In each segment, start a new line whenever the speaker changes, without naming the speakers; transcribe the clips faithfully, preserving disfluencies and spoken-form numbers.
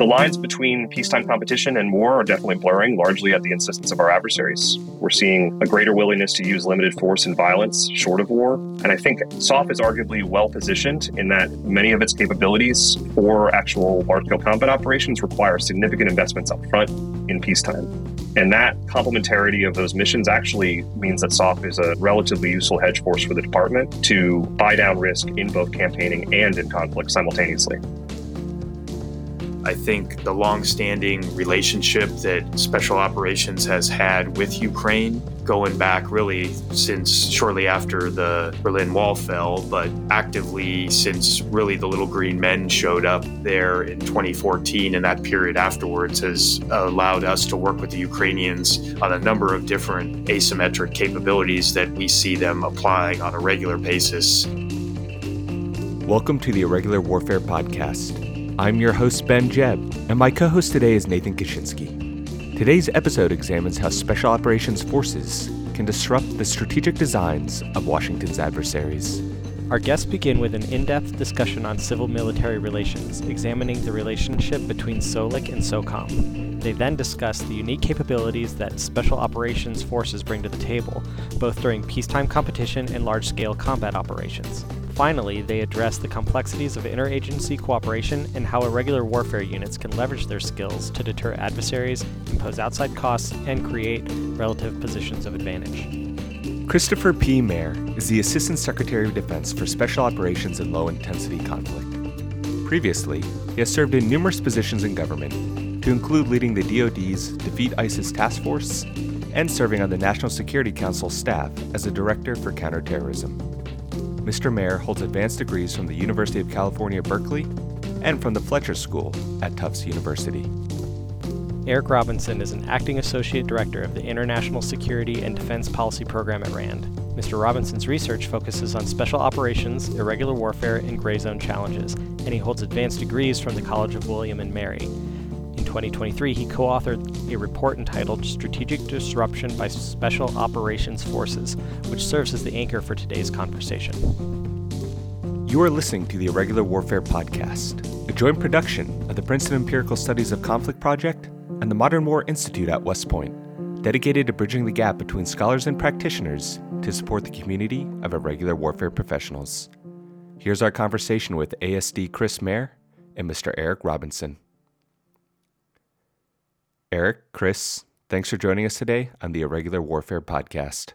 lines between peacetime competition and war are definitely blurring, largely at the insistence of our adversaries. We're seeing a greater willingness to use limited force and violence short of war. And I think S O F is arguably well-positioned in that many of its capabilities for actual large-scale combat operations require significant investments up front in peacetime. And that complementarity of those missions actually means that S O F is a relatively useful hedge force for the department to buy down risk in both campaigning and in conflict simultaneously.
I think the long-standing relationship that Special Operations has had with Ukraine, going back really since shortly after the Berlin Wall fell, but actively since really the Little Green Men showed up there in twenty fourteen, and that period afterwards has allowed us to work with the Ukrainians on a number of different asymmetric capabilities that we see them applying on a regular basis.
Welcome to the Irregular Warfare Podcast. I'm your host, Ben Jebb, and my co-host today is Nathan Kaczynski. Today's episode examines how Special Operations Forces can disrupt the strategic designs of Washington's adversaries.
Our guests begin with an in-depth discussion on civil-military relations, examining the relationship between SOLIC and SOCOM. They then discuss the unique capabilities that Special Operations Forces bring to the table, both during peacetime competition and large-scale combat operations. Finally, they address the complexities of interagency cooperation and how irregular warfare units can leverage their skills to deter adversaries, impose outside costs, and create relative positions of advantage.
Christopher P. Mayer is the Assistant Secretary of Defense for Special Operations and Low-Intensity Conflict. Previously, he has served in numerous positions in government, to include leading the D O D's Defeat ISIS Task Force and serving on the National Security Council staff as a Director for Counterterrorism. Mister Mayer holds advanced degrees from the University of California, Berkeley, and from the Fletcher School at Tufts University.
Eric Robinson is an Acting Associate Director of the International Security and Defense Policy Program at RAND. Mister Robinson's research focuses on special operations, irregular warfare, and gray zone challenges, and he holds advanced degrees from the College of William and Mary. In twenty twenty-three, he co-authored a report entitled Strategic Disruption by Special Operations Forces, which serves as the anchor for today's conversation.
You are listening to the Irregular Warfare Podcast, a joint production of the Princeton Empirical Studies of Conflict Project and the Modern War Institute at West Point, dedicated to bridging the gap between scholars and practitioners to support the community of irregular warfare professionals. Here's our conversation with A S D Chris Mayer and Mister Eric Robinson. Eric, Chris, thanks for joining us today on the Irregular Warfare Podcast.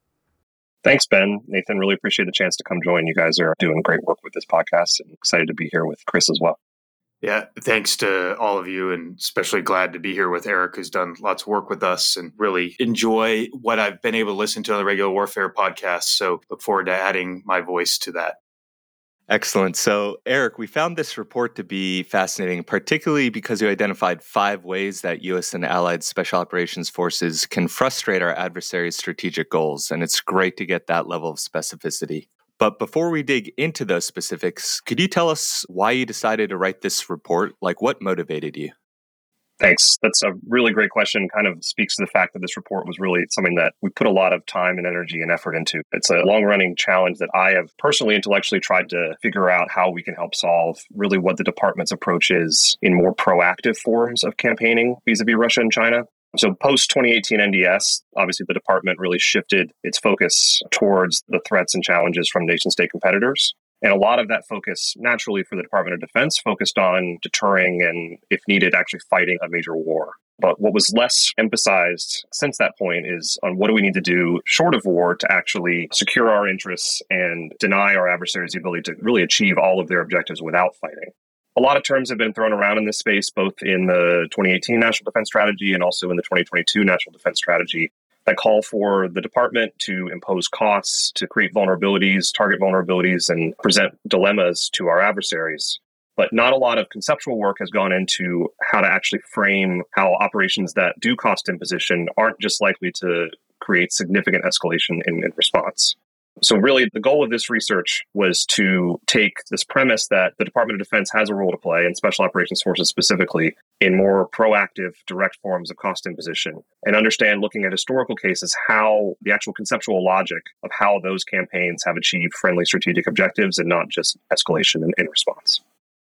Thanks, Ben. Nathan, really appreciate the chance to come join. You guys are doing great work with this podcast, and excited to be here with Chris as well.
Yeah, thanks to all of you, and especially glad to be here with Eric, who's done lots of work with us, and really enjoy what I've been able to listen to on the Regular Warfare Podcast. So look forward to adding my voice to that.
Excellent. So, Eric, we found this report to be fascinating, particularly because you identified five ways that U S and allied special operations forces can frustrate our adversaries' strategic goals. And it's great to get that level of specificity. But before we dig into those specifics, could you tell us why you decided to write this report? Like, what motivated you?
Thanks. That's a really great question. Kind of speaks to the fact that this report was really something that we put a lot of time and energy and effort into. It's a long-running challenge that I have personally intellectually tried to figure out how we can help solve, really what the department's approach is in more proactive forms of campaigning vis-a-vis Russia and China. So post twenty eighteen N D S, obviously the department really shifted its focus towards the threats and challenges from nation-state competitors. And a lot of that focus, naturally for the Department of Defense, focused on deterring and, if needed, actually fighting a major war. But what was less emphasized since that point is on what do we need to do short of war to actually secure our interests and deny our adversaries the ability to really achieve all of their objectives without fighting. A lot of terms have been thrown around in this space, both in the twenty eighteen National Defense Strategy and also in the twenty twenty-two National Defense Strategy, that call for the department to impose costs, to create vulnerabilities, target vulnerabilities, and present dilemmas to our adversaries. But not a lot of conceptual work has gone into how to actually frame how operations that do cost imposition aren't just likely to create significant escalation in, in response. So really, the goal of this research was to take this premise that the Department of Defense has a role to play, and Special Operations Forces specifically, in more proactive, direct forms of cost imposition, and understand, looking at historical cases, how the actual conceptual logic of how those campaigns have achieved friendly strategic objectives and not just escalation in, in response.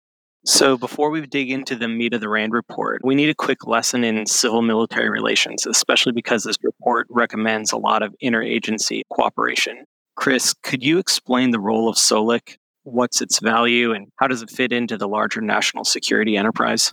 So before we dig into the meat of the RAND report, we need a quick lesson in civil-military relations, especially because this report recommends a lot of interagency cooperation. Chris, could you explain the role of SOLIC? What's its value, and how does it fit into the larger national security enterprise?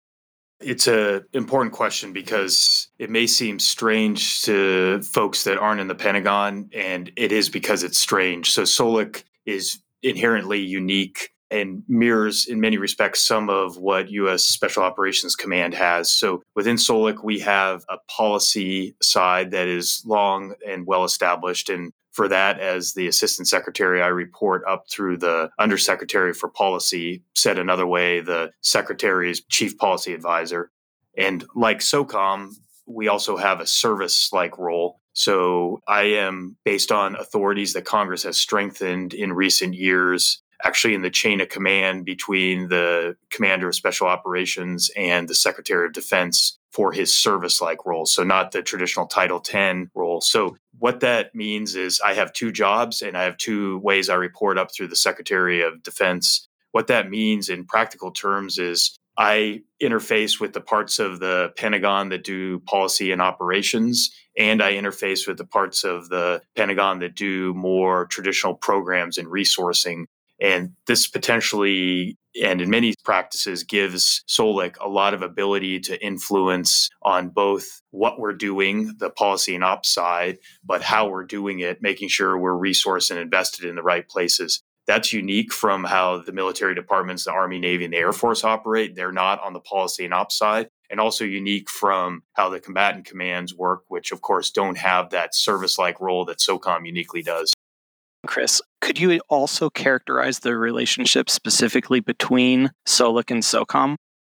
It's an important question because it may seem strange to folks that aren't in the Pentagon, and it is because it's strange. So SOLIC is inherently unique and mirrors in many respects some of what U S Special Operations Command has. So within SOLIC, we have a policy side that is long and well established. And for that, as the Assistant Secretary, I report up through the Undersecretary for Policy, said another way, the Secretary's Chief Policy Advisor. And like SOCOM, we also have a service-like role. So I am based on authorities that Congress has strengthened in recent years, actually in the chain of command between the Commander of Special Operations and the Secretary of Defense for his service-like role. So not the traditional Title ten role. So what that means is I have two jobs and I have two ways I report up through the Secretary of Defense. What that means in practical terms is I interface with the parts of the Pentagon that do policy and operations, and I interface with the parts of the Pentagon that do more traditional programs and resourcing. And this potentially, and in many practices, gives SOLIC a lot of ability to influence on both what we're doing, the policy and ops side, but how we're doing it, making sure we're resourced and invested in the right places. That's unique from how the military departments, the Army, Navy, and the Air Force operate. They're not on the policy and ops side. And also unique from how the combatant commands work, which of course don't have that service-like role that SOCOM uniquely does.
Chris, could you also characterize the relationship specifically between SOLIC and SOCOM?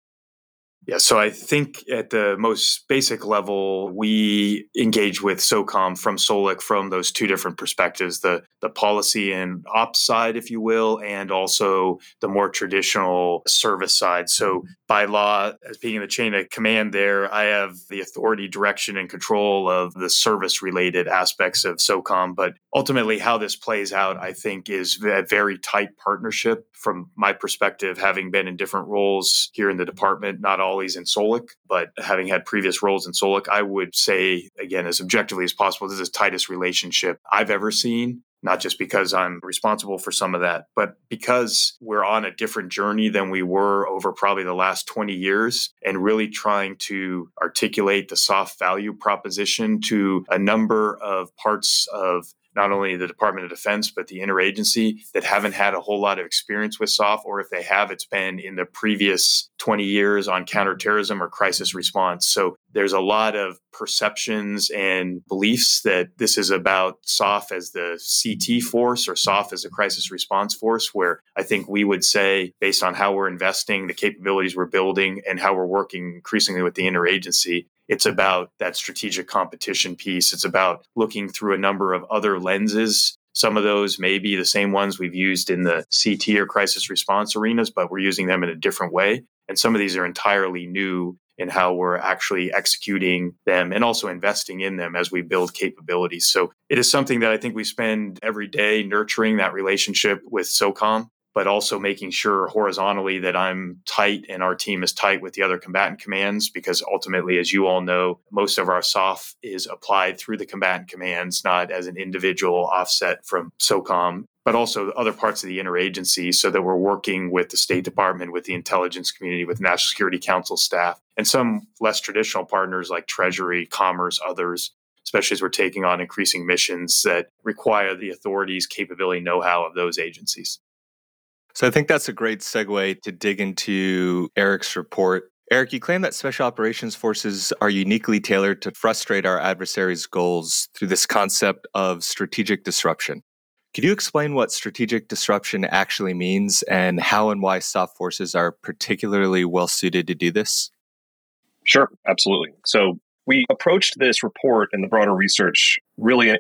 Yeah, so I think at the most basic level, we engage with SOCOM from SOLIC from those two different perspectives, the, the policy and ops side, if you will, and also the more traditional service side. So by law, as being in the chain of command there, I have the authority, direction, and control of the service-related aspects of SOCOM. But ultimately, how this plays out, I think, is a very tight partnership from my perspective, having been in different roles here in the department, not always in SOLIC, but having had previous roles in SOLIC, I would say, again, as objectively as possible, this is the tightest relationship I've ever seen. Not just because I'm responsible for some of that, but because we're on a different journey than we were over probably the last twenty years and really trying to articulate the SOF value proposition to a number of parts of not only the Department of Defense, but the interagency that haven't had a whole lot of experience with SOF, or if they have, it's been in the previous twenty years on counterterrorism or crisis response. So there's a lot of perceptions and beliefs that this is about SOF as the C T force or SOF as a crisis response force, where I think we would say, based on how we're investing, the capabilities we're building, and how we're working increasingly with the interagency, it's about that strategic competition piece. It's about looking through a number of other lenses. Some of those may be the same ones we've used in the C T or crisis response arenas, but we're using them in a different way. And some of these are entirely new in how we're actually executing them and also investing in them as we build capabilities. So it is something that I think we spend every day nurturing that relationship with SOCOM, but also making sure horizontally that I'm tight and our team is tight with the other combatant commands, because ultimately, as you all know, most of our SOF is applied through the combatant commands, not as an individual offset from SOCOM, but also other parts of the interagency, so that we're working with the State Department, with the intelligence community, with National Security Council staff, and some less traditional partners like Treasury, Commerce, others, especially as we're taking on increasing missions that require the authorities, capability, know-how of those agencies.
So I think that's a great segue to dig into Eric's report. Eric, you claim that Special Operations Forces are uniquely tailored to frustrate our adversaries' goals through this concept of strategic disruption. Could you explain what strategic disruption actually means and how and why SOF forces are particularly well suited to do this?
Sure, absolutely. So we approached this report and the broader research really in an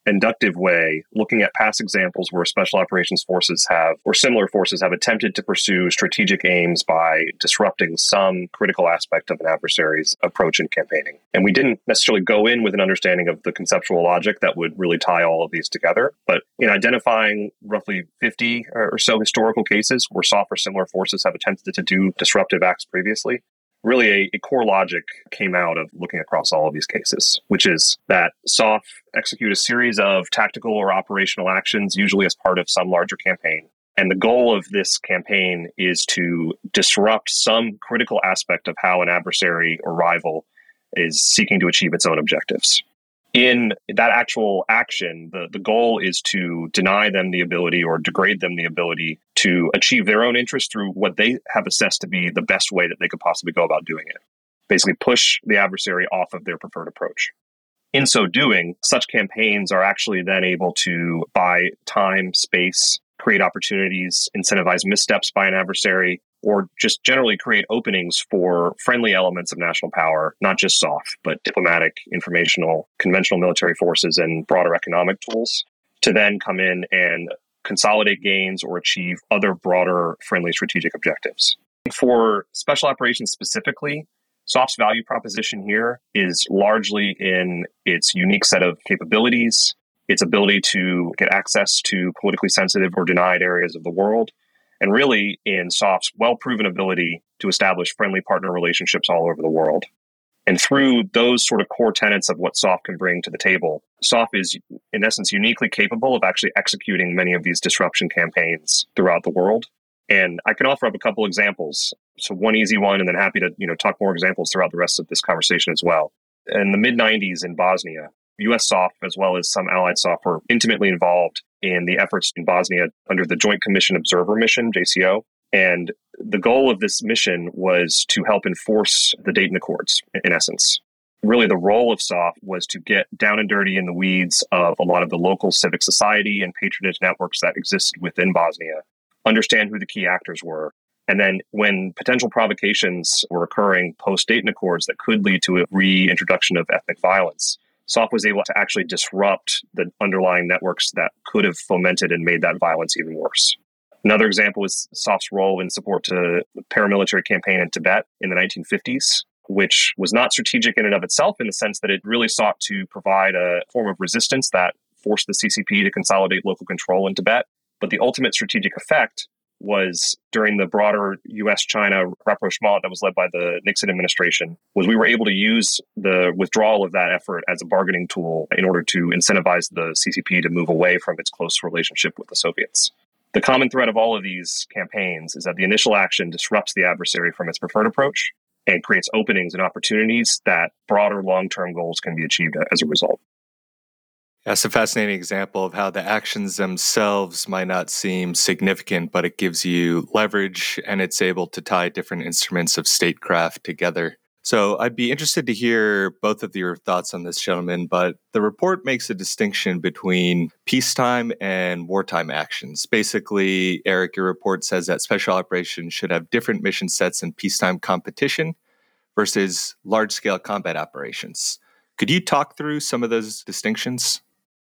inductive way, looking at past examples where special operations forces have, or similar forces have attempted to pursue strategic aims by disrupting some critical aspect of an adversary's approach in campaigning. And we didn't necessarily go in with an understanding of the conceptual logic that would really tie all of these together. But in identifying roughly fifty or so historical cases where S O F or similar forces have attempted to do disruptive acts previously, really a, a core logic came out of looking across all of these cases, which is that S O F execute a series of tactical or operational actions, usually as part of some larger campaign. And the goal of this campaign is to disrupt some critical aspect of how an adversary or rival is seeking to achieve its own objectives. In that actual action, the, the goal is to deny them the ability or degrade them the ability to achieve their own interests through what they have assessed to be the best way that they could possibly go about doing it. Basically, push the adversary off of their preferred approach. In so doing, such campaigns are actually then able to buy time, space, create opportunities, incentivize missteps by an adversary, or just generally create openings for friendly elements of national power, not just S O F, but diplomatic, informational, conventional military forces, and broader economic tools, to then come in and consolidate gains or achieve other broader friendly strategic objectives. For special operations specifically, S O F's value proposition here is largely in its unique set of capabilities, its ability to get access to politically sensitive or denied areas of the world, and really in S O F's well-proven ability to establish friendly partner relationships all over the world. And through those sort of core tenets of what S O F can bring to the table, S O F is, in essence, uniquely capable of actually executing many of these disruption campaigns throughout the world. And I can offer up a couple examples. So one easy one, and then happy to you know talk more examples throughout the rest of this conversation as well. In the mid nineties in Bosnia, U S S O F, as well as some allied S O F, were intimately involved in the efforts in Bosnia under the Joint Commission Observer Mission, J C O. And the goal of this mission was to help enforce the Dayton Accords, in essence. Really, the role of S O F was to get down and dirty in the weeds of a lot of the local civic society and patronage networks that existed within Bosnia, understand who the key actors were, and then when potential provocations were occurring post-Dayton Accords that could lead to a reintroduction of ethnic violence, S O F was able to actually disrupt the underlying networks that could have fomented and made that violence even worse. Another example is S O F's role in support to the paramilitary campaign in Tibet in the nineteen fifties, which was not strategic in and of itself in the sense that it really sought to provide a form of resistance that forced the C C P to consolidate local control in Tibet. But the ultimate strategic effect was during the broader U S China rapprochement that was led by the Nixon administration, was we were able to use the withdrawal of that effort as a bargaining tool in order to incentivize the C C P to move away from its close relationship with the Soviets. The common thread of all of these campaigns is that the initial action disrupts the adversary from its preferred approach and creates openings and opportunities that broader long-term goals can be achieved as a result.
That's a fascinating example of how the actions themselves might not seem significant, but it gives you leverage and it's able to tie different instruments of statecraft together. So I'd be interested to hear both of your thoughts on this, gentlemen, but the report makes a distinction between peacetime and wartime actions. Basically, Eric, your report says that special operations should have different mission sets in peacetime competition versus large-scale combat operations. Could you talk through some of those distinctions?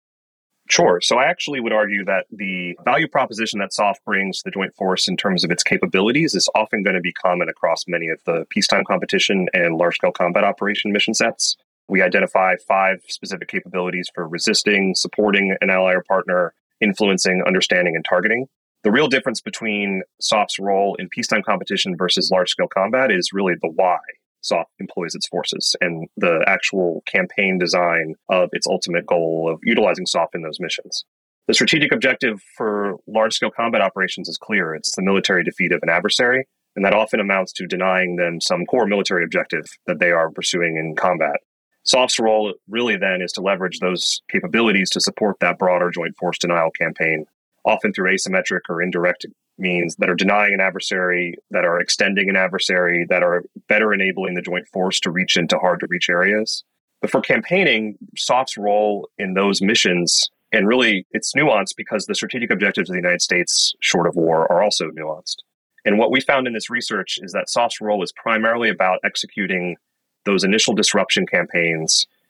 Sure. So I actually would argue that the value proposition that S O F brings to the joint force in terms of its capabilities is often going to be common across many of the peacetime competition and large-scale combat operation mission sets. We identify five specific capabilities for resisting, supporting an ally or partner, influencing, understanding, and targeting. The real difference between S O F's role in peacetime competition versus large-scale combat is really the why S O F employs its forces and the actual campaign design of its ultimate goal of utilizing S O F in those missions. The strategic objective for large-scale combat operations is clear. It's the military defeat of an adversary, and that often amounts to denying them some core military objective that they are pursuing in combat. S O F's role really then is to leverage those capabilities to support that broader joint force denial campaign, often through asymmetric or indirect means that are denying an adversary, that are extending an adversary, that are better enabling the joint force to reach into hard-to-reach areas. But for campaigning, S O F's role in those missions, and really it's nuanced because the strategic objectives of the United States, short of war, are also nuanced. And what we found in this research is that S O F's role is primarily about executing those initial disruption campaigns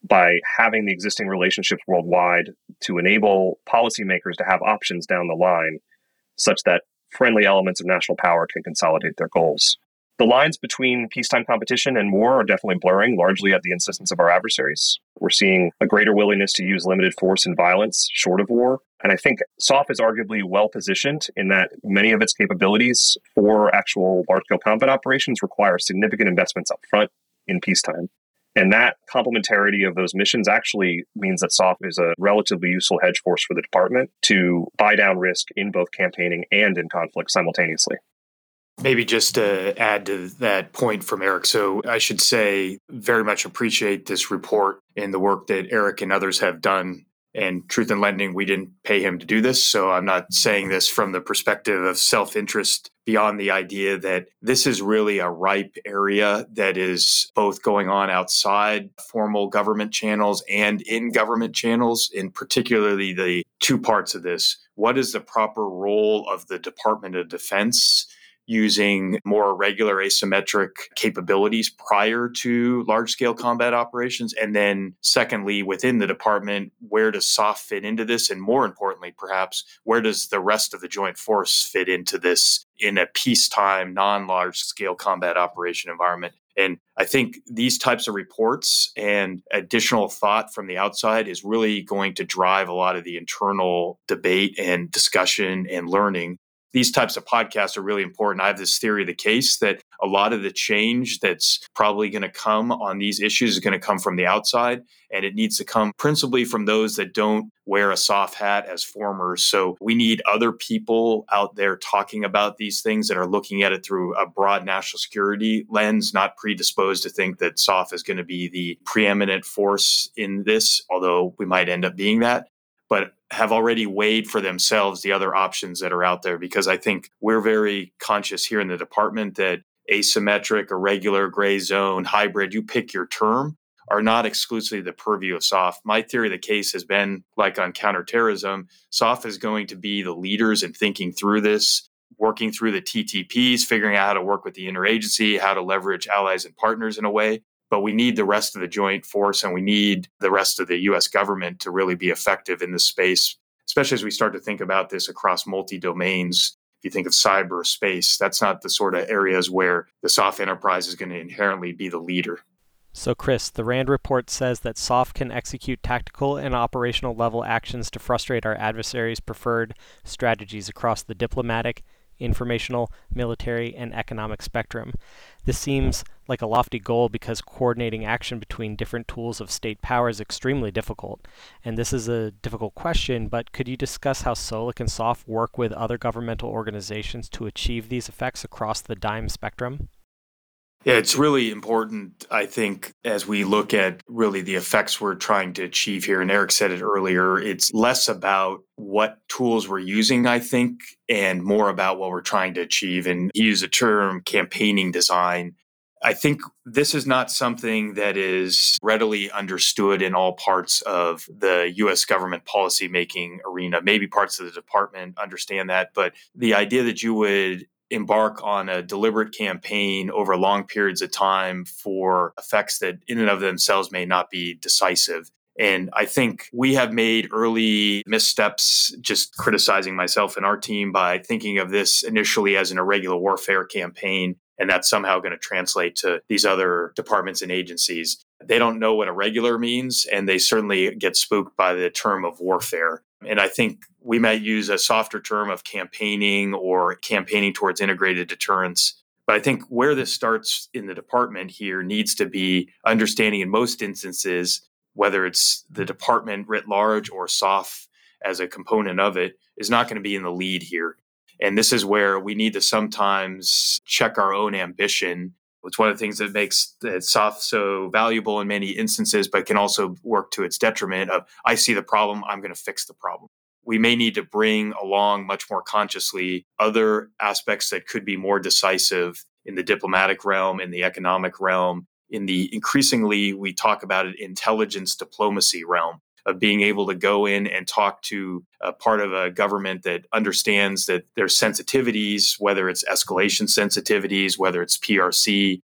by having the existing relationships worldwide to enable policymakers to have options down the line such that friendly elements of national power can consolidate their goals. The lines between peacetime competition and war are definitely blurring, largely at the insistence of our adversaries. We're seeing a greater willingness to use limited force and violence short of war. And I think S O F is arguably well positioned in that many of its capabilities for actual large-scale combat operations require significant investments up front in peacetime. And that complementarity of those missions actually means that S O F is a relatively useful hedge force for the department to buy down risk in both campaigning and in conflict simultaneously.
Maybe just to add to that point from Eric. So I should say, very much appreciate this report and the work that Eric and others have done. And truth in lending, we didn't pay him to do this. So I'm not saying this from the perspective of self-interest, beyond the idea that this is really a ripe area that is both going on outside formal government channels and in government channels, in particularly the two parts of this. What is the proper role of the Department of Defense using more regular asymmetric capabilities prior to large-scale combat operations? And then secondly, within the department, where does S O F fit into this? And more importantly, perhaps, where does the rest of the joint force fit into this in a peacetime, non-large-scale combat operation environment? And I think these types of reports and additional thought from the outside is really going to drive a lot of the internal debate and discussion and learning. These types of podcasts are really important. I have this theory of the case that a lot of the change that's probably going to come on these issues is going to come from the outside, and it needs to come principally from those that don't wear a S O F hat as formers. So we need other people out there talking about these things that are looking at it through a broad national security lens, not predisposed to think that S O F is going to be the preeminent force in this, although we might end up being that, but have already weighed for themselves the other options that are out there. Because I think we're very conscious here in the department that asymmetric, irregular, gray zone, hybrid, you pick your term, are not exclusively the purview of S O F. My theory of the case has been, like on counterterrorism, S O F is going to be the leaders in thinking through this, working through the T T Ps, figuring out how to work with the interagency, how to leverage allies and partners in a way. But we need the rest of the joint force, and we need the rest of the U S government to really be effective in this space, especially as we start to think about this across multi-domains. If you think of cyber space, that's not the sort of areas where the S O F enterprise is going to inherently be the leader.
So, Chris, the RAND report says that S O F can execute tactical and operational level actions to frustrate our adversaries' preferred strategies across the diplomatic, informational, military, and economic spectrum. This seems like a lofty goal because coordinating action between different tools of state power is extremely difficult. And this is a difficult question, but could you discuss how SOLIC and S O F work with other governmental organizations to achieve these effects across the DIME spectrum?
Yeah, it's really important, I think, as we look at really the effects we're trying to achieve here. And Eric said it earlier, it's less about what tools we're using, I think, and more about what we're trying to achieve. And he used the term campaigning design. I think this is not something that is readily understood in all parts of the U S government policymaking arena. Maybe parts of the department understand that, but the idea that you would embark on a deliberate campaign over long periods of time for effects that in and of themselves may not be decisive. And I think we have made early missteps, just criticizing myself and our team, by thinking of this initially as an irregular warfare campaign, and that's somehow going to translate to these other departments and agencies. They don't know what irregular means, and they certainly get spooked by the term of warfare. And I think we might use a softer term of campaigning or campaigning towards integrated deterrence. But I think where this starts in the department here needs to be understanding in most instances, whether it's the department writ large or S O F as a component of it, is not going to be in the lead here. And this is where we need to sometimes check our own ambition. It's one of the things that makes S O F so valuable in many instances, but can also work to its detriment of, I see the problem, I'm going to fix the problem. We may need to bring along much more consciously other aspects that could be more decisive in the diplomatic realm, in the economic realm, in the increasingly, we talk about it, intelligence diplomacy realm, of being able to go in and talk to a part of a government that understands that there's sensitivities, whether it's escalation sensitivities, whether it's P R C,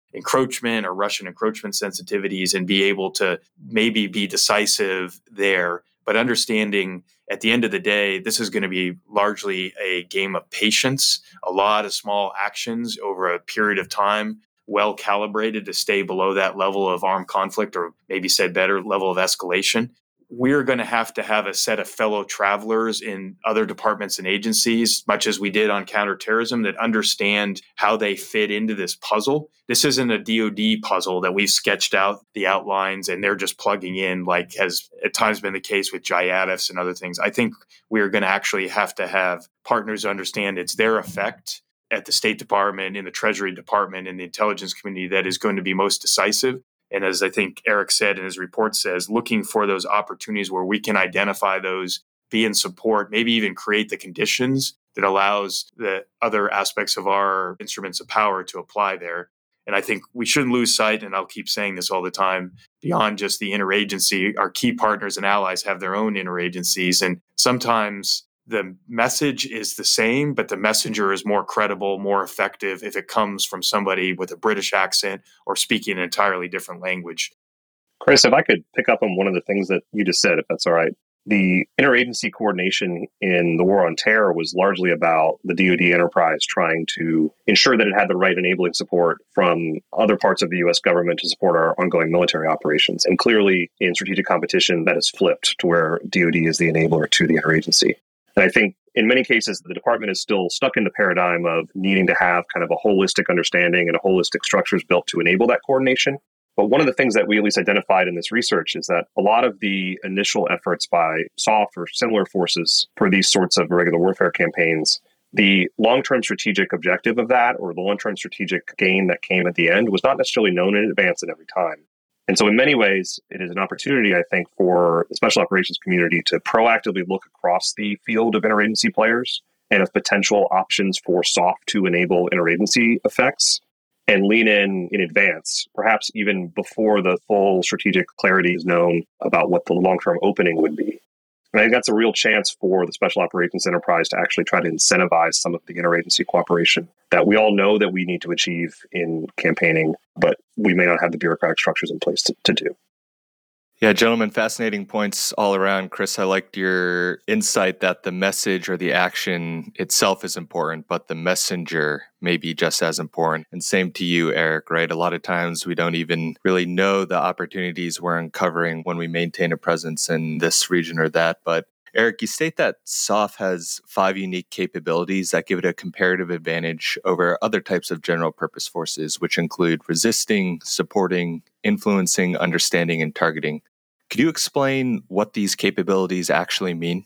encroachment or Russian encroachment sensitivities and be able to maybe be decisive there. But understanding at the end of the day, this is going to be largely a game of patience, a lot of small actions over a period of time, well calibrated to stay below that level of armed conflict, or maybe said better, level of escalation. We're going to have to have a set of fellow travelers in other departments and agencies, much as we did on counterterrorism, that understand how they fit into this puzzle. This isn't a D O D puzzle that we've sketched out the outlines and they're just plugging in, like has at times been the case with J I A D Fs and other things. I think we're going to actually have to have partners understand it's their effect at the State Department, in the Treasury Department, in the intelligence community that is going to be most decisive. And as I think Eric said in his report says, looking for those opportunities where we can identify those, be in support, maybe even create the conditions that allows the other aspects of our instruments of power to apply there. And I think we shouldn't lose sight, and I'll keep saying this all the time, beyond just the interagency, our key partners and allies have their own interagencies. And sometimes the message is the same, but the messenger is more credible, more effective if it comes from somebody with a British accent or speaking an entirely different language.
Chris, if I could pick up on one of the things that you just said, if that's all right. The interagency coordination in the war on terror was largely about the D O D enterprise trying to ensure that it had the right enabling support from other parts of the U S government to support our ongoing military operations. And clearly, in strategic competition, that has flipped to where D O D is the enabler to the interagency. And I think in many cases, the department is still stuck in the paradigm of needing to have kind of a holistic understanding and a holistic structures built to enable that coordination. But one of the things that we at least identified in this research is that a lot of the initial efforts by SOF or similar forces for these sorts of irregular warfare campaigns, the long-term strategic objective of that or the long-term strategic gain that came at the end was not necessarily known in advance at every time. And so in many ways, it is an opportunity, I think, for the special operations community to proactively look across the field of interagency players and of potential options for SOF to enable interagency effects and lean in in advance, perhaps even before the full strategic clarity is known about what the long-term opening would be. And I think that's a real chance for the special operations enterprise to actually try to incentivize some of the interagency cooperation that we all know that we need to achieve in campaigning, but we may not have the bureaucratic structures in place to, to do.
Yeah, gentlemen, fascinating points all around. Chris, I liked your insight that the message or the action itself is important, but the messenger may be just as important. And same to you, Eric, right? A lot of times we don't even really know the opportunities we're uncovering when we maintain a presence in this region or that. But Eric, you state that SOF has five unique capabilities that give it a comparative advantage over other types of general purpose forces, which include resisting, supporting, influencing, understanding, and targeting. Could you explain what these capabilities actually mean?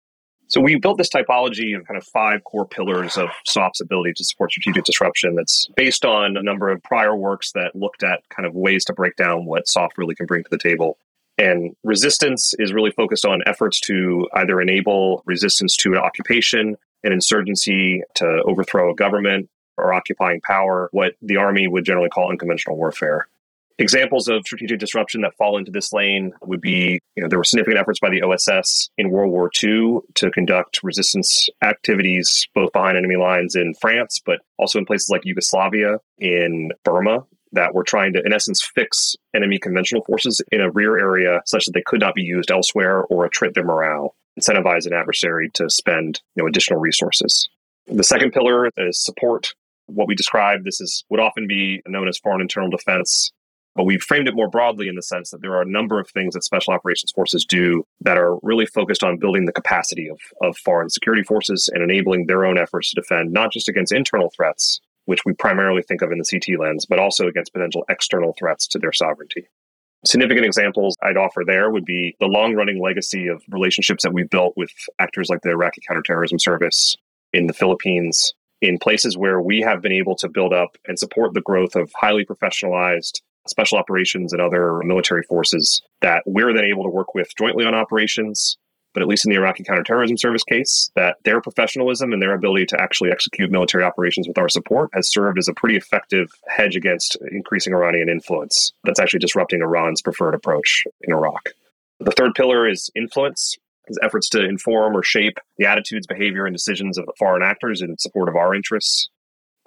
So we built this typology of kind of five core pillars of SOF's ability to support strategic disruption that's based on a number of prior works that looked at kind of ways to break down what SOF really can bring to the table. And resistance is really focused on efforts to either enable resistance to an occupation, an insurgency, to overthrow a government, or occupying power, what the Army would generally call unconventional warfare. Examples of strategic disruption that fall into this lane would be, you know, there were significant efforts by the O S S in World War Two to conduct resistance activities, both behind enemy lines in France, but also in places like Yugoslavia, in Burma, that were trying to, in essence, fix enemy conventional forces in a rear area such that they could not be used elsewhere or attrit their morale, incentivize an adversary to spend, you know, additional resources. The second pillar is support. What we describe, this is would often be known as foreign internal defense. But we've framed it more broadly in the sense that there are a number of things that special operations forces do that are really focused on building the capacity of, of foreign security forces and enabling their own efforts to defend not just against internal threats, which we primarily think of in the C T lens, but also against potential external threats to their sovereignty. Significant examples I'd offer there would be the long-running legacy of relationships that we've built with actors like the Iraqi Counterterrorism Service in the Philippines, in places where we have been able to build up and support the growth of highly professionalized special operations and other military forces that we're then able to work with jointly on operations, but at least in the Iraqi Counterterrorism Service case, that their professionalism and their ability to actually execute military operations with our support has served as a pretty effective hedge against increasing Iranian influence that's actually disrupting Iran's preferred approach in Iraq. The third pillar is influence, is efforts to inform or shape the attitudes, behavior, and decisions of foreign actors in support of our interests.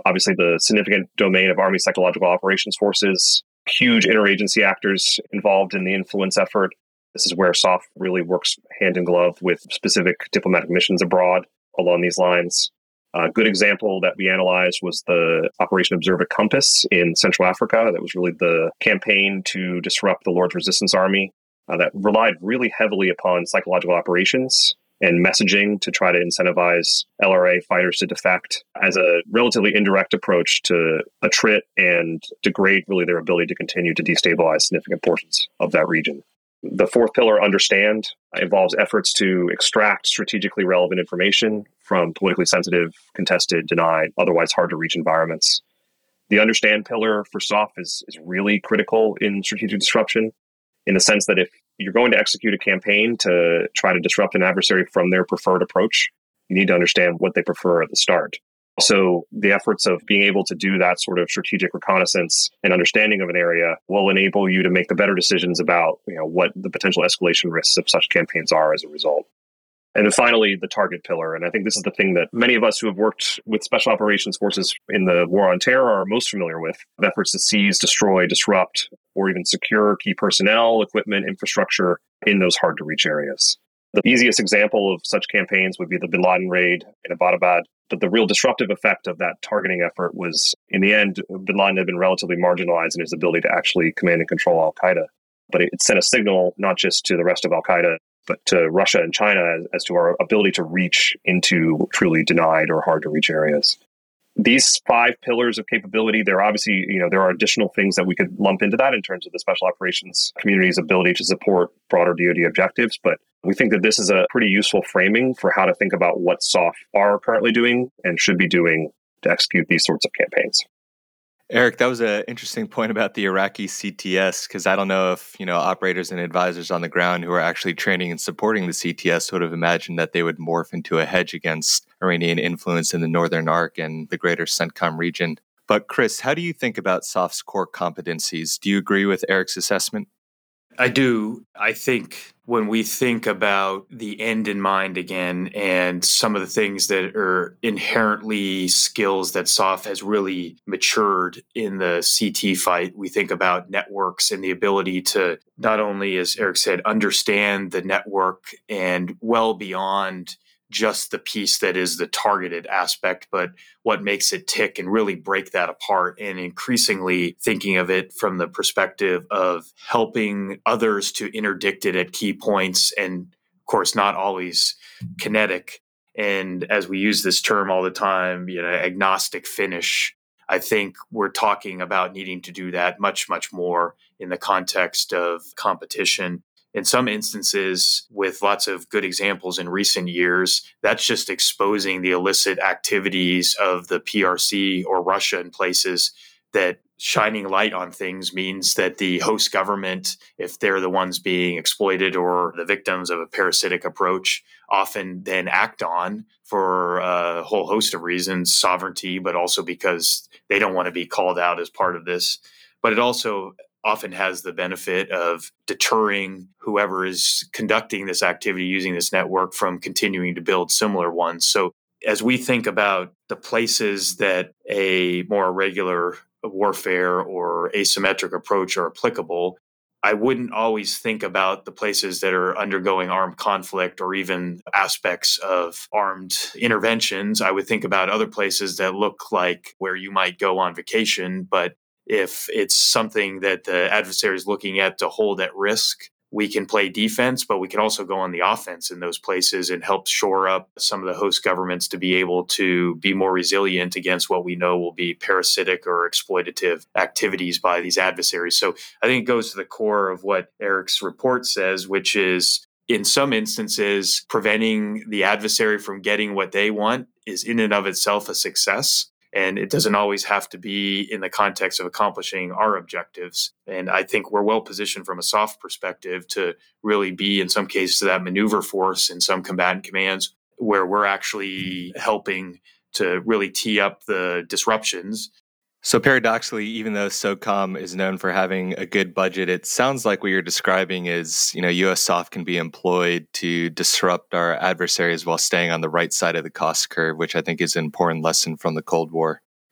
Obviously, the significant domain of Army Psychological Operations Forces, huge interagency actors involved in the influence effort. This is where SOF really works hand in glove with specific diplomatic missions abroad along these lines. A good example that we analyzed was the Operation Observer Compass in Central Africa. That was really the campaign to disrupt the Lord's Resistance Army uh, that relied really heavily upon psychological operations and messaging to try to incentivize L R A fighters to defect as a relatively indirect approach to attrit and degrade really their ability to continue to destabilize significant portions of that region. The fourth pillar, understand, involves efforts to extract strategically relevant information from politically sensitive, contested, denied, otherwise hard to reach environments. The understand pillar for SOF is, is really critical in strategic disruption in the sense that if you're going to execute a campaign to try to disrupt an adversary from their preferred approach, you need to understand what they prefer at the start. So the efforts of being able to do that sort of strategic reconnaissance and understanding of an area will enable you to make the better decisions about, you know, what the potential escalation risks of such campaigns are as a result. And then finally, the target pillar. And I think this is the thing that many of us who have worked with special operations forces in the war on terror are most familiar with, efforts to seize, destroy, disrupt, or even secure key personnel, equipment, infrastructure in those hard-to-reach areas. The easiest example of such campaigns would be the Bin Laden raid in Abbottabad. But the real disruptive effect of that targeting effort was, in the end, Bin Laden had been relatively marginalized in his ability to actually command and control al-Qaeda. But it sent a signal not just to the rest of al-Qaeda, but to Russia and China as, as to our ability to reach into truly denied or hard-to-reach areas. These five pillars of capability, there are obviously, you know, there are additional things that we could lump into that in terms of the special operations community's ability to support broader D O D objectives. But we think that this is a pretty useful framing for how to think about what SOF are currently doing and should be doing to execute these sorts of campaigns.
Eric, that was an interesting point about the Iraqi C T S, because I don't know if, you know, operators and advisors on the ground who are actually training and supporting the C T S would have imagined that they would morph into a hedge against Iranian influence in the Northern Arc and the greater CENTCOM region. But Chris, how do you think about SOF's core competencies? Do you agree with Eric's assessment?
I do. I think when we think about the end in mind again and some of the things that are inherently skills that SOF has really matured in the C T fight, we think about networks and the ability to not only, as Eric said, understand the network and well beyond just the piece that is the targeted aspect, but what makes it tick and really break that apart, and increasingly thinking of it from the perspective of helping others to interdict it at key points, and of course, not always kinetic. And as we use this term all the time, you know, agnostic finish, I think we're talking about needing to do that much, much more in the context of competition. In some instances, with lots of good examples in recent years, that's just exposing the illicit activities of the P R C or Russia in places that shining light on things means that the host government, if they're the ones being exploited or the victims of a parasitic approach, often then act on for a whole host of reasons, sovereignty, but also because they don't want to be called out as part of this. But it also often has the benefit of deterring whoever is conducting this activity using this network from continuing to build similar ones. So as we think about the places that a more irregular warfare or asymmetric approach are applicable, I wouldn't always think about the places that are undergoing armed conflict or even aspects of armed interventions. I would think about other places that look like where you might go on vacation, but if it's something that the adversary is looking at to hold at risk, we can play defense, but we can also go on the offense in those places and help shore up some of the host governments to be able to be more resilient against what we know will be parasitic or exploitative activities by these adversaries. So I think it goes to the core of what Eric's report says, which is in some instances, preventing the adversary from getting what they want is in and of itself a success. And it doesn't always have to be in the context of accomplishing our objectives. And I think we're well positioned from a SOF perspective to really be, in some cases, that maneuver force in some combatant commands where we're actually helping to really tee up the disruptions.
So paradoxically, even though SOCOM is known for having a good budget, it sounds like what you're describing is, you know, U S SOF can be employed to disrupt our adversaries while staying on the right side of the cost curve, which I think is an important lesson from the Cold War.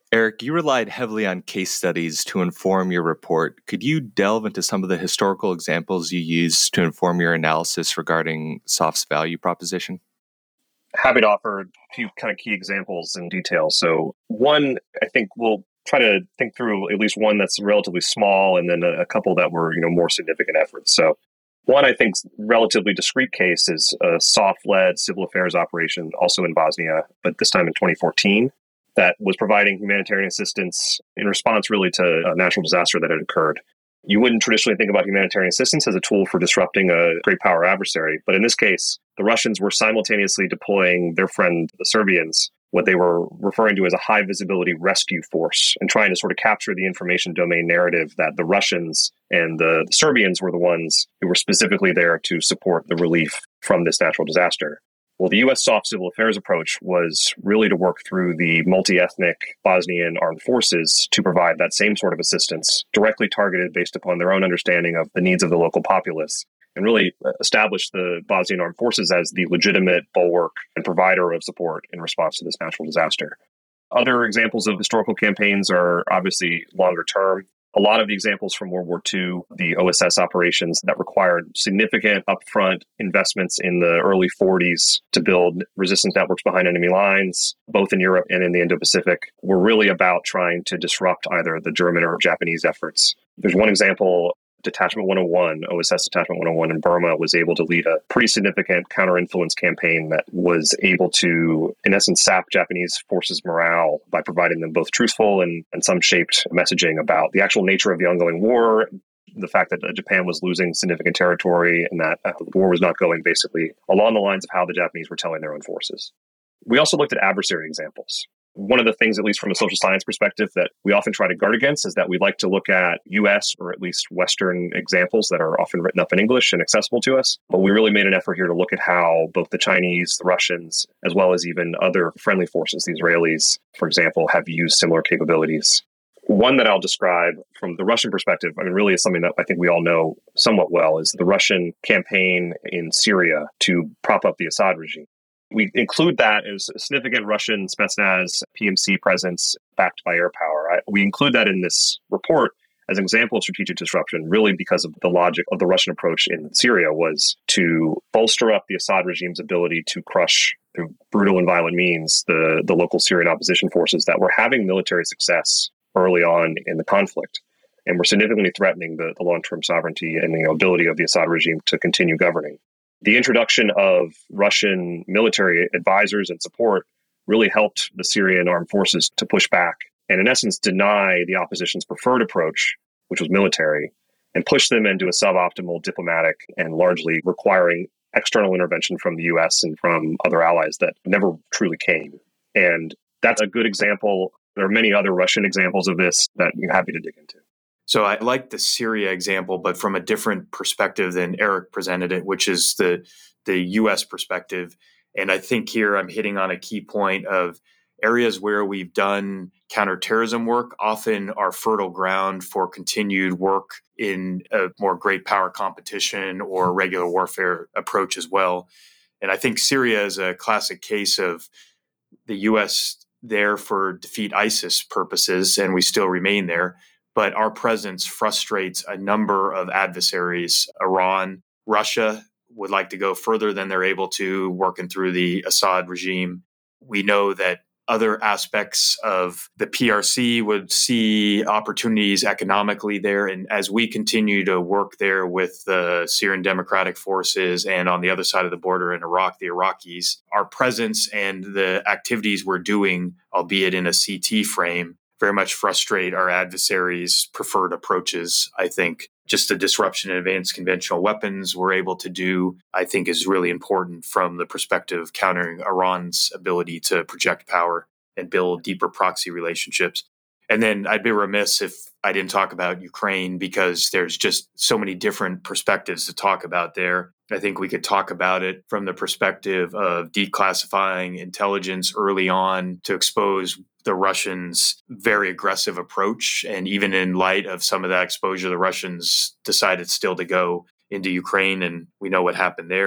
Eric, you relied heavily on case studies to inform your report. Could you delve into some of the historical examples you used to inform your analysis regarding S O F's value proposition?
Happy to offer a few kind of key examples in detail. So one, I think we'll try to think through at least one that's relatively small and then a, a couple that were, you know, more significant efforts. So one, I think, relatively discrete case is a S O F-led civil affairs operation, also in Bosnia, but this time in twenty fourteen, that was providing humanitarian assistance in response really to a natural disaster that had occurred. You wouldn't traditionally think about humanitarian assistance as a tool for disrupting a great power adversary. But in this case, the Russians were simultaneously deploying their friend, the Serbians, what they were referring to as a high visibility rescue force, and trying to sort of capture the information domain narrative that the Russians and the, the Serbians were the ones who were specifically there to support the relief from this natural disaster. Well, the U S S O F civil affairs approach was really to work through the multi-ethnic Bosnian armed forces to provide that same sort of assistance, directly targeted based upon their own understanding of the needs of the local populace, and really establish the Bosnian armed forces as the legitimate bulwark and provider of support in response to this natural disaster. Other examples of historical campaigns are obviously longer term. A lot of the examples from World War Two, the O S S operations that required significant upfront investments in the early forties to build resistance networks behind enemy lines, both in Europe and in the Indo-Pacific, were really about trying to disrupt either the German or Japanese efforts. There's one example. Detachment one oh one, O S S Detachment one oh one in Burma, was able to lead a pretty significant counter-influence campaign that was able to, in essence, sap Japanese forces' morale by providing them both truthful and, and some shaped messaging about the actual nature of the ongoing war, the fact that Japan was losing significant territory, and that uh, the war was not going basically along the lines of how the Japanese were telling their own forces. We also looked at adversary examples. One of the things, at least from a social science perspective, that we often try to guard against is that we like to look at U S or at least Western examples that are often written up in English and accessible to us. But we really made an effort here to look at how both the Chinese, the Russians, as well as even other friendly forces, the Israelis, for example, have used similar capabilities. One that I'll describe from the Russian perspective, I mean, really is something that I think we all know somewhat well, is the Russian campaign in Syria to prop up the Assad regime. We include that as a significant Russian Spetsnaz P M C presence backed by air power. I, we include that in this report as an example of strategic disruption, really because of the logic of the Russian approach in Syria was to bolster up the Assad regime's ability to crush, through brutal and violent means, the, the local Syrian opposition forces that were having military success early on in the conflict and were significantly threatening the, the long-term sovereignty and the ability of the Assad regime to continue governing. The introduction of Russian military advisors and support really helped the Syrian armed forces to push back and, in essence, deny the opposition's preferred approach, which was military, and push them into a suboptimal diplomatic and largely requiring external intervention from the U S and from other allies that never truly came. And that's a good example. There are many other Russian examples of this that I'm happy to dig into.
So I like the Syria example, but from a different perspective than Eric presented it, which is the the U S perspective. And I think here I'm hitting on a key point of areas where we've done counterterrorism work often are fertile ground for continued work in a more great power competition or regular warfare approach as well. And I think Syria is a classic case of the U S there for defeat ISIS purposes, and we still remain there. But our presence frustrates a number of adversaries. Iran, Russia would like to go further than they're able to, working through the Assad regime. We know that other aspects of the P R C would see opportunities economically there. And as we continue to work there with the Syrian Democratic Forces and on the other side of the border in Iraq, the Iraqis, our presence and the activities we're doing, albeit in a C T frame, very much frustrate our adversaries' preferred approaches. I think just the disruption in advanced conventional weapons we're able to do, I think, is really important from the perspective of countering Iran's ability to project power and build deeper proxy relationships. And then I'd be remiss if I didn't talk about Ukraine, because there's just so many different perspectives to talk about there. I think we could talk about it from the perspective of declassifying intelligence early on to expose the Russians' very aggressive approach. And even in light of some of that exposure, the Russians decided still to go into Ukraine, and we know what happened there.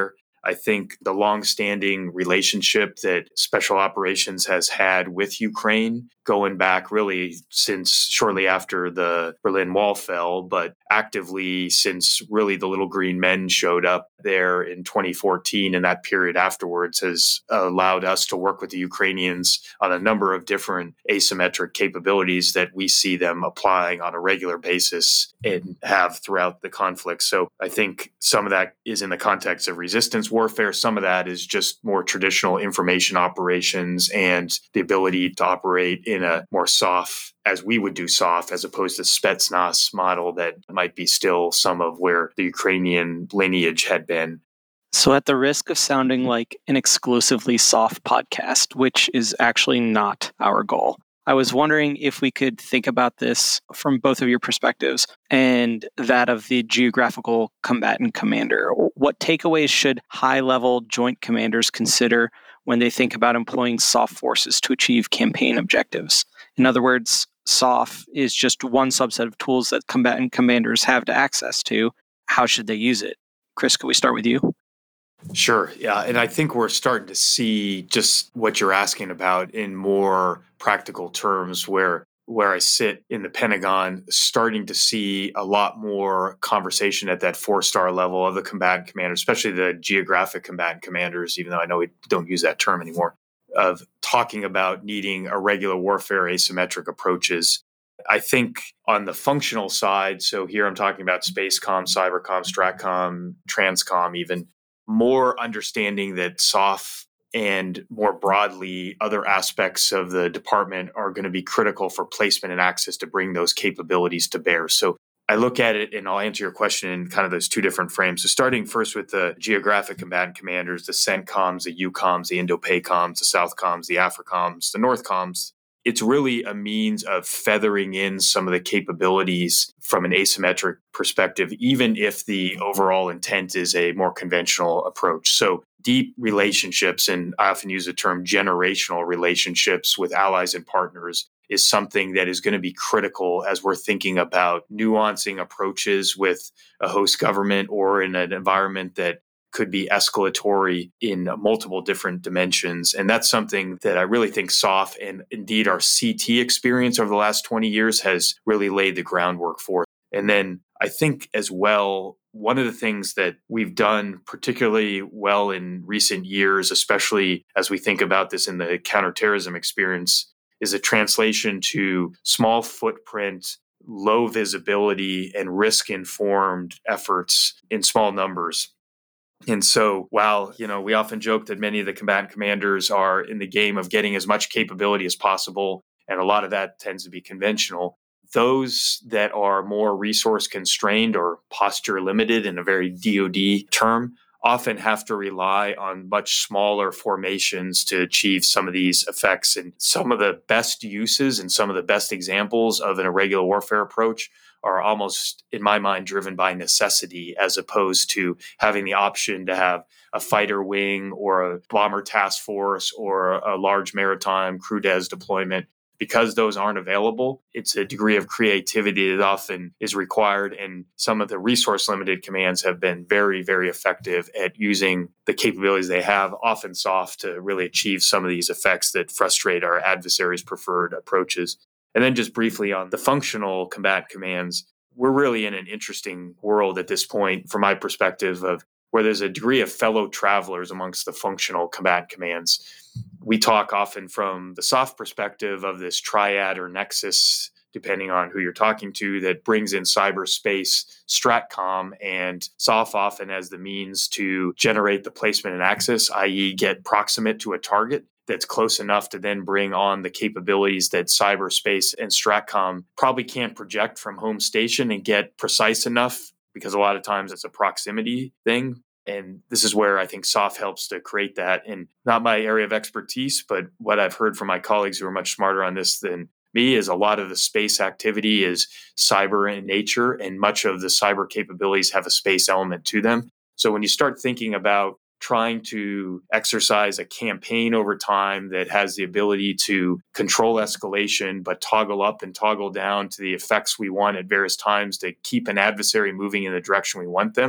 I think the longstanding relationship that Special Operations has had with Ukraine, going back really since shortly after the Berlin Wall fell, but actively since really the Little Green Men showed up there in twenty fourteen and that period afterwards, has allowed us to work with the Ukrainians on a number of different asymmetric capabilities that we see them applying on a regular basis and have throughout the conflict. So I think some of that is in the context of resistance warfare. Some of that is just more traditional information operations and the ability to operate in a more soft, as we would do soft, as opposed to Spetsnaz model that might be still some of where the Ukrainian lineage had been.
So at the risk of sounding like an exclusively soft podcast, which is actually not our goal, I was wondering if we could think about this from both of your perspectives and that of the geographical combatant commander. What takeaways should high-level joint commanders consider when they think about employing soft forces to achieve campaign objectives? In other words, soft is just one subset of tools that combatant commanders have to access to. How should they use it? Chris, could we start with you?
Sure. Yeah. And I think we're starting to see just what you're asking about in more practical terms, where where I sit in the Pentagon, starting to see a lot more conversation at that four-star level of the combatant commanders, especially the geographic combatant commanders, even though I know we don't use that term anymore, of talking about needing irregular warfare asymmetric approaches. I think on the functional side, so here I'm talking about Spacecom, Cybercom, Stratcom, Transcom, even more understanding that soft and more broadly other aspects of the department are going to be critical for placement and access to bring those capabilities to bear. So I look at it, and I'll answer your question in kind of those two different frames. So starting first with the geographic combatant commanders, the CENTCOMs, the U COMs, the Indo-PACOMs, the SouthComs, the AFRICOMs, the NORTHCOMs. It's really a means of feathering in some of the capabilities from an asymmetric perspective, even if the overall intent is a more conventional approach. So deep relationships, and I often use the term generational relationships with allies and partners, is something that is going to be critical as we're thinking about nuancing approaches with a host government or in an environment that could be escalatory in multiple different dimensions. And that's something that I really think SOF and indeed our C T experience over the last twenty years has really laid the groundwork for. And then I think as well, one of the things that we've done particularly well in recent years, especially as we think about this in the counterterrorism experience, is a translation to small footprint, low visibility, and risk-informed efforts in small numbers. And so while, you know, we often joke that many of the combatant commanders are in the game of getting as much capability as possible, and a lot of that tends to be conventional, those that are more resource constrained or posture limited in a very D O D term often have to rely on much smaller formations to achieve some of these effects. And some of the best uses and some of the best examples of an irregular warfare approach are almost, in my mind, driven by necessity, as opposed to having the option to have a fighter wing or a bomber task force or a large maritime crew des deployment. Because those aren't available, it's a degree of creativity that often is required. And some of the resource-limited commands have been very, very effective at using the capabilities they have, often soft, to really achieve some of these effects that frustrate our adversaries' preferred approaches. And then just briefly on the functional combat commands, we're really in an interesting world at this point, from my perspective, of where there's a degree of fellow travelers amongst the functional combat commands. We talk often from the soft perspective of this triad or nexus, depending on who you're talking to, that brings in cyberspace, Stratcom, and SOF often as the means to generate the placement and access, that is get proximate to a target that's close enough to then bring on the capabilities that cyberspace and Stratcom probably can't project from home station and get precise enough, because a lot of times it's a proximity thing. And this is where I think SOF helps to create that. And not my area of expertise, but what I've heard from my colleagues who are much smarter on this than me is a lot of the space activity is cyber in nature, and much of the cyber capabilities have a space element to them. So when you start thinking about trying to exercise a campaign over time that has the ability to control escalation, but toggle up and toggle down to the effects we want at various times to keep an adversary moving in the direction we want them,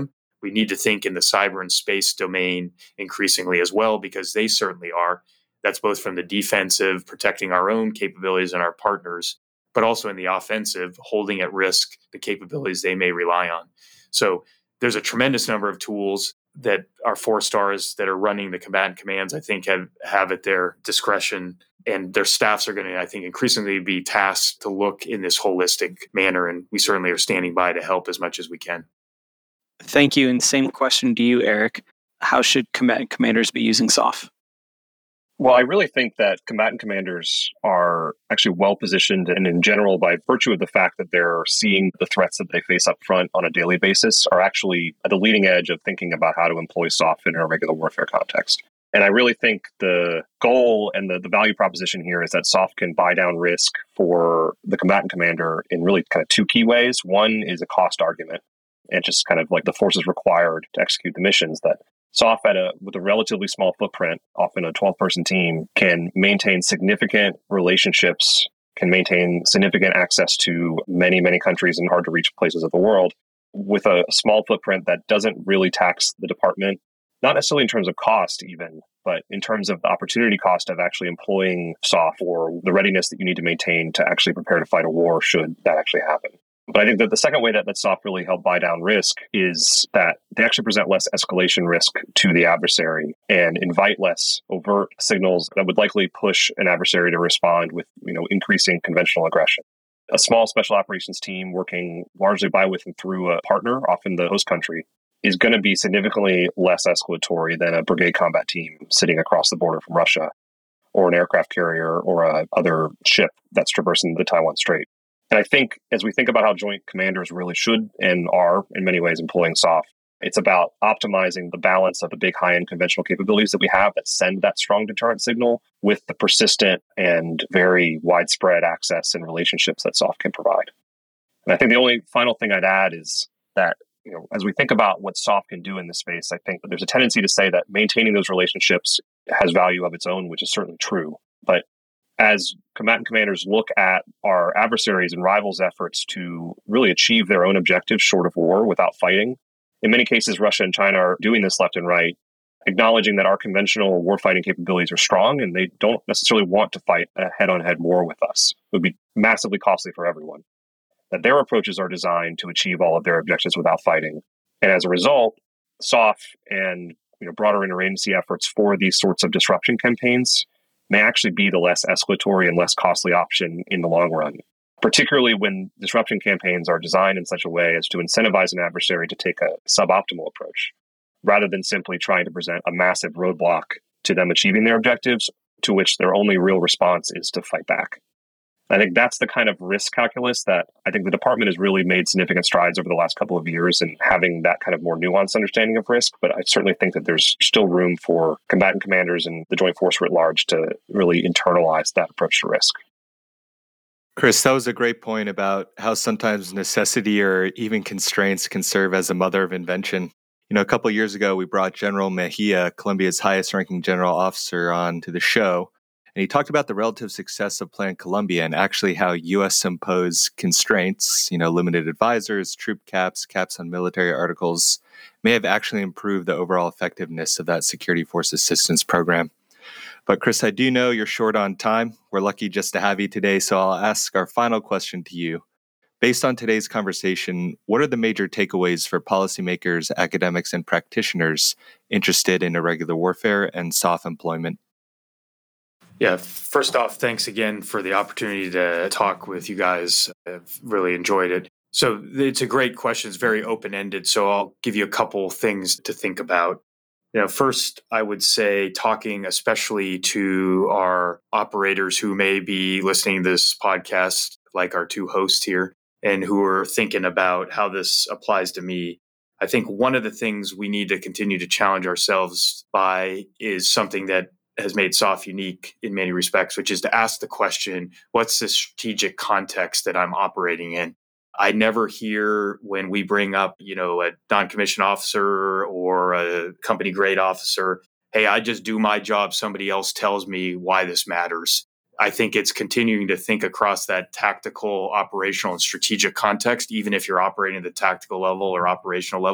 We need to think in the cyber and space domain increasingly as well, because they certainly are. That's both from the defensive, protecting our own capabilities and our partners, but also in the offensive, holding at risk the capabilities they may rely on. So there's a tremendous number of tools that our four stars that are running the combatant commands, I think, have, have at their discretion. And their staffs are going to, I think, increasingly be tasked to look in this holistic manner. And we certainly are standing by to help as much as we can.
Thank you. And same question to you, Eric. How should combatant commanders be using S O F?
Well, I really think that combatant commanders are actually well positioned, and in general, by virtue of the fact that they're seeing the threats that they face up front on a daily basis, are actually at the leading edge of thinking about how to employ S O F in a regular warfare context. And I really think the goal and the, the value proposition here is that S O F can buy down risk for the combatant commander in really kind of two key ways. One is a cost argument, and just kind of like the forces required to execute the missions, that S O F at a, with a relatively small footprint, often a twelve-person team, can maintain significant relationships, can maintain significant access to many, many countries and hard-to-reach places of the world with a small footprint that doesn't really tax the department, not necessarily in terms of cost even, but in terms of the opportunity cost of actually employing S O F or the readiness that you need to maintain to actually prepare to fight a war should that actually happen. But I think that the second way that, that S O F really help buy down risk is that they actually present less escalation risk to the adversary and invite less overt signals that would likely push an adversary to respond with, you know, increasing conventional aggression. A small special operations team working largely by, with, and through a partner, often the host country, is going to be significantly less escalatory than a brigade combat team sitting across the border from Russia, or an aircraft carrier, or a other ship that's traversing the Taiwan Strait. And I think as we think about how joint commanders really should and are in many ways employing S O F, it's about optimizing the balance of the big high-end conventional capabilities that we have that send that strong deterrent signal with the persistent and very widespread access and relationships that S O F can provide. And I think the only final thing I'd add is that, you know, as we think about what S O F can do in this space, I think that there's a tendency to say that maintaining those relationships has value of its own, which is certainly true. But as combatant commanders look at our adversaries and rivals' efforts to really achieve their own objectives short of war without fighting, in many cases, Russia and China are doing this left and right, acknowledging that our conventional warfighting capabilities are strong and they don't necessarily want to fight a head-on-head war with us. It would be massively costly for everyone. That their approaches are designed to achieve all of their objectives without fighting. And as a result, S O F and, you know, broader interagency efforts for these sorts of disruption campaigns may actually be the less escalatory and less costly option in the long run, particularly when disruption campaigns are designed in such a way as to incentivize an adversary to take a suboptimal approach, rather than simply trying to present a massive roadblock to them achieving their objectives, to which their only real response is to fight back. I think that's the kind of risk calculus that I think the department has really made significant strides over the last couple of years in having that kind of more nuanced understanding of risk. But I certainly think that there's still room for combatant commanders and the joint force writ large to really internalize that approach to risk.
Chris, that was a great point about how sometimes necessity or even constraints can serve as a mother of invention. You know, a couple of years ago, we brought General Mejia, Colombia's highest-ranking general officer, on to the show. And he talked about the relative success of Plan Colombia and actually how U S imposed constraints, you know, limited advisors, troop caps, caps on military articles, may have actually improved the overall effectiveness of that security force assistance program. But Chris, I do know you're short on time. We're lucky just to have you today, so I'll ask our final question to you. Based on today's conversation, what are the major takeaways for policymakers, academics, and practitioners interested in irregular warfare and S O F employment?
Yeah, first off, thanks again for the opportunity to talk with you guys. I've really enjoyed it. So it's a great question. It's very open-ended. So I'll give you a couple things to think about. You know, first, I would say talking especially to our operators who may be listening to this podcast, like our two hosts here, and who are thinking about how this applies to me. I think one of the things we need to continue to challenge ourselves by is something that has made S O F unique in many respects, which is to ask the question, what's the strategic context that I'm operating in? I never hear when we bring up, you know, a non-commissioned officer or a company grade officer, hey, I just do my job. Somebody else tells me why this matters. I think it's continuing to think across that tactical, operational, and strategic context, even if you're operating at the tactical level or operational level.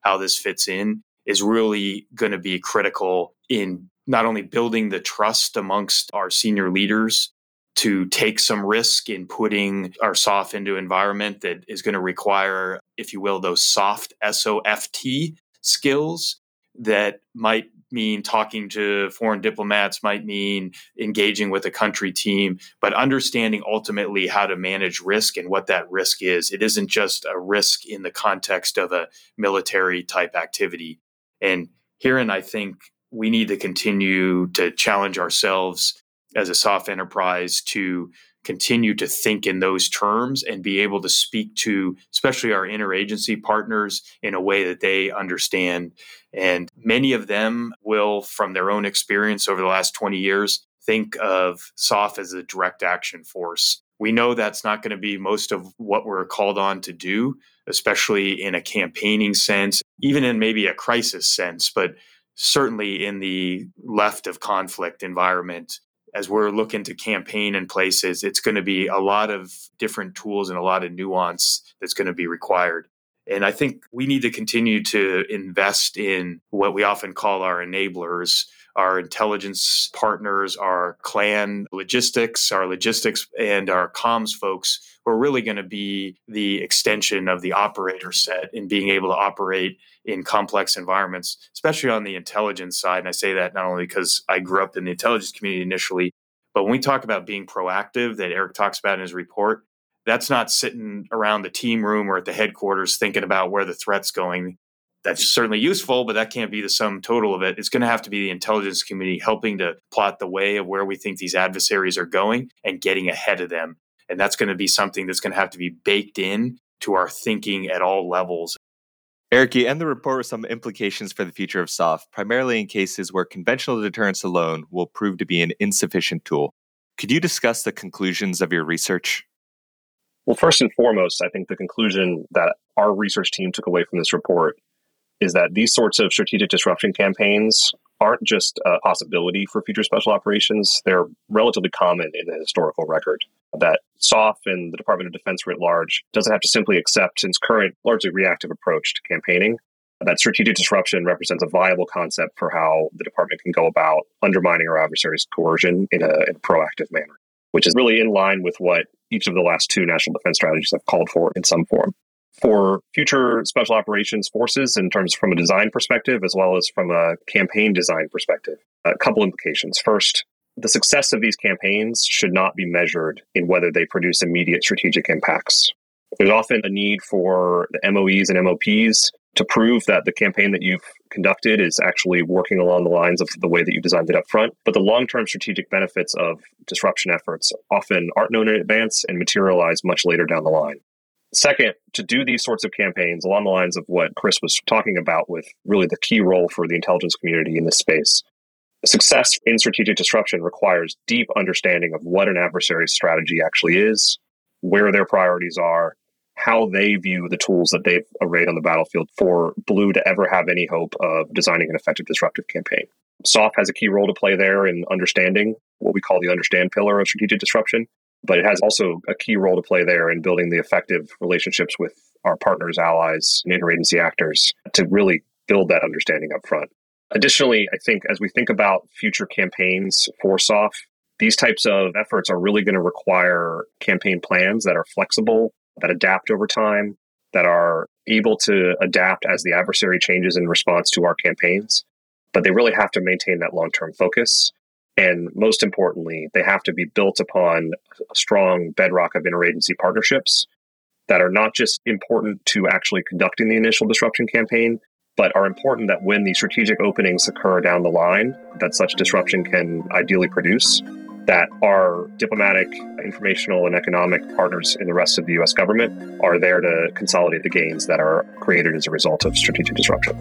how this fits in is really going to be critical in not only building the trust amongst our senior leaders to take some risk in putting our S O F into an environment that is going to require, if you will, those soft S O F T skills that might mean talking to foreign diplomats, might mean engaging with a country team, but understanding ultimately how to manage risk and what that risk is. It isn't just a risk in the context of a military type activity. And herein, I think we need to continue to challenge ourselves as a S O F enterprise to continue to think in those terms and be able to speak to, especially our interagency partners, in a way that they understand. And many of them will, from their own experience over the last twenty years, think of S O F as a direct action force. We know that's not going to be most of what we're called on to do, especially in a campaigning sense, even in maybe a crisis sense, but certainly in the left of conflict environment. As we're looking to campaign in places, it's going to be a lot of different tools and a lot of nuance that's going to be required. And I think we need to continue to invest in what we often call our enablers, our intelligence partners, our clan logistics, our logistics and our comms folks, who are really going to be the extension of the operator set in being able to operate in complex environments, especially on the intelligence side. And I say that not only because I grew up in the intelligence community initially, but when we talk about being proactive that Eric talks about in his report, that's not sitting around the team room or at the headquarters thinking about where the threat's going. That's certainly useful, but that can't be the sum total of it. It's going to have to be the intelligence community helping to plot the way of where we think these adversaries are going and getting ahead of them. And that's going to be something that's going to have to be baked in to our thinking at all levels.
Eric, you end the report with some implications for the future of S O F, primarily in cases where conventional deterrence alone will prove to be an insufficient tool. Could you discuss the conclusions of your research?
Well, first and foremost, I think the conclusion that our research team took away from this report is that these sorts of strategic disruption campaigns aren't just a possibility for future special operations. They're relatively common in the historical record. That S O F and the Department of Defense writ large doesn't have to simply accept its current largely reactive approach to campaigning. That strategic disruption represents a viable concept for how the department can go about undermining our adversaries' coercion in a, in a proactive manner, which is really in line with what each of the last two national defense strategies have called for in some form. For future special operations forces, in terms from a design perspective, as well as from a campaign design perspective, a couple implications. First, the success of these campaigns should not be measured in whether they produce immediate strategic impacts. There's often a need for the M O Es and M O Ps to prove that the campaign that you've conducted is actually working along the lines of the way that you designed it up front. But the long-term strategic benefits of disruption efforts often aren't known in advance and materialize much later down the line. Second, to do these sorts of campaigns along the lines of what Chris was talking about with really the key role for the intelligence community in this space, success in strategic disruption requires deep understanding of what an adversary's strategy actually is, where their priorities are, how they view the tools that they've arrayed on the battlefield for Blue to ever have any hope of designing an effective disruptive campaign. S O F has a key role to play there in understanding what we call the understand pillar of strategic disruption, but it has also a key role to play there in building the effective relationships with our partners, allies, and interagency actors to really build that understanding up front. Additionally, I think as we think about future campaigns for S O F, these types of efforts are really going to require campaign plans that are flexible, that adapt over time, that are able to adapt as the adversary changes in response to our campaigns. But they really have to maintain that long-term focus. And most importantly, they have to be built upon a strong bedrock of interagency partnerships that are not just important to actually conducting the initial disruption campaign, but are important that when the strategic openings occur down the line that such disruption can ideally produce, that our diplomatic, informational, and economic partners in the rest of the U S government are there to consolidate the gains that are created as a result of strategic disruption.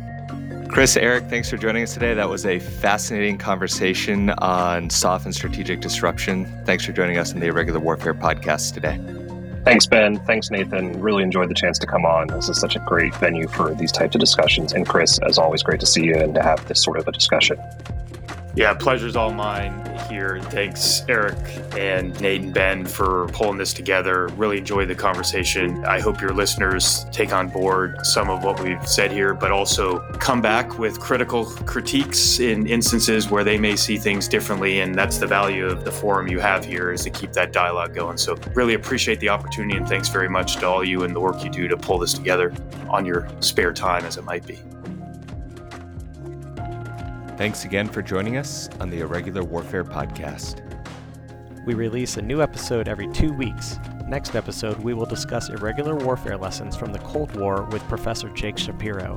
Chris, Eric, thanks for joining us today. That was a fascinating conversation on S O F and strategic disruption. Thanks for joining us in the Irregular Warfare podcast today.
Thanks, Ben. Thanks, Nathan. Really enjoyed the chance to come on. This is such a great venue for these types of discussions. And Chris, as always, great to see you and to have this sort of a discussion.
Yeah, pleasure's all mine here. Thanks, Eric and Nate and Ben, for pulling this together. Really enjoyed the conversation. I hope your listeners take on board some of what we've said here, but also come back with critical critiques in instances where they may see things differently. And that's the value of the forum you have here, is to keep that dialogue going. So really appreciate the opportunity, and thanks very much to all you and the work you do to pull this together on your spare time, as it might be.
Thanks again for joining us on the Irregular Warfare Podcast.
We release a new episode every two weeks. Next episode, we will discuss irregular warfare lessons from the Cold War with Professor Jake Shapiro.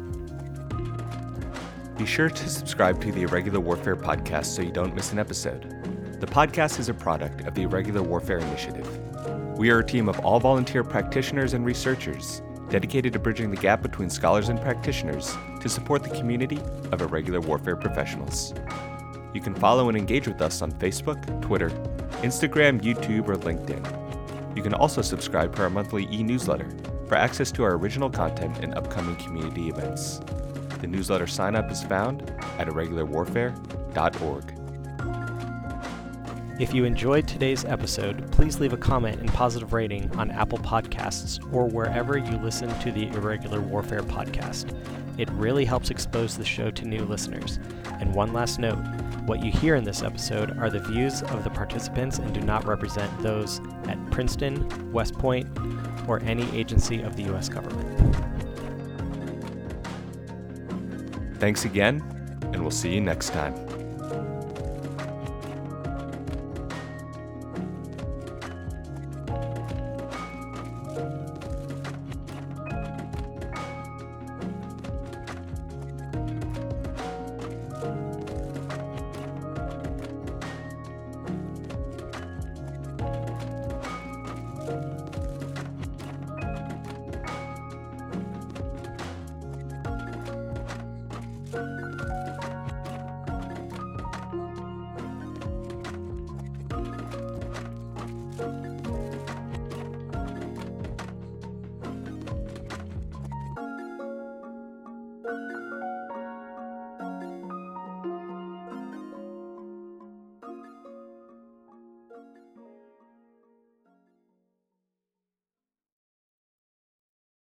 Be sure to subscribe to the Irregular Warfare Podcast so you don't miss an episode. The podcast is a product of the Irregular Warfare Initiative. We are a team of all volunteer practitioners and researchers dedicated to bridging the gap between scholars and practitioners to support the community of irregular warfare professionals. You can follow and engage with us on Facebook, Twitter, Instagram, YouTube, or LinkedIn. You can also subscribe to our monthly e-newsletter for access to our original content and upcoming community events. The newsletter sign-up is found at irregular warfare dot org.
If you enjoyed today's episode, please leave a comment and positive rating on Apple Podcasts or wherever you listen to the Irregular Warfare Podcast. It really helps expose the show to new listeners. And one last note, what you hear in this episode are the views of the participants and do not represent those at Princeton, West Point, or any agency of the U S government.
Thanks again, and we'll see you next time.